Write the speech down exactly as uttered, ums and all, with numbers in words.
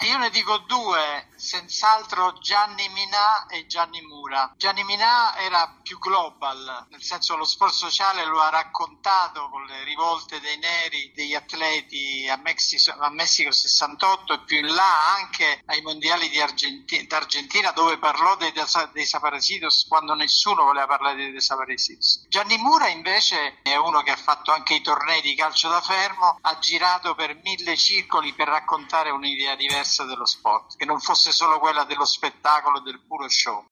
io ne dico due, senz'altro Gianni Minà e Gianni Mura. Gianni Minà era più global, nel senso lo sport sociale lo ha raccontato con le rivolte dei neri, degli atleti a Messico, a Messico sessantotto e più in là anche ai mondiali di Argenti- d'Argentina, dove parlò dei desaparecidos quando nessuno voleva parlare dei desaparecidos. Gianni Mura invece è uno che ha fatto anche i tornei di calcio da fermo, ha girato per mille circoli per raccontare un'idea diversa dello sport, che non fosse solo quella dello spettacolo, del puro show.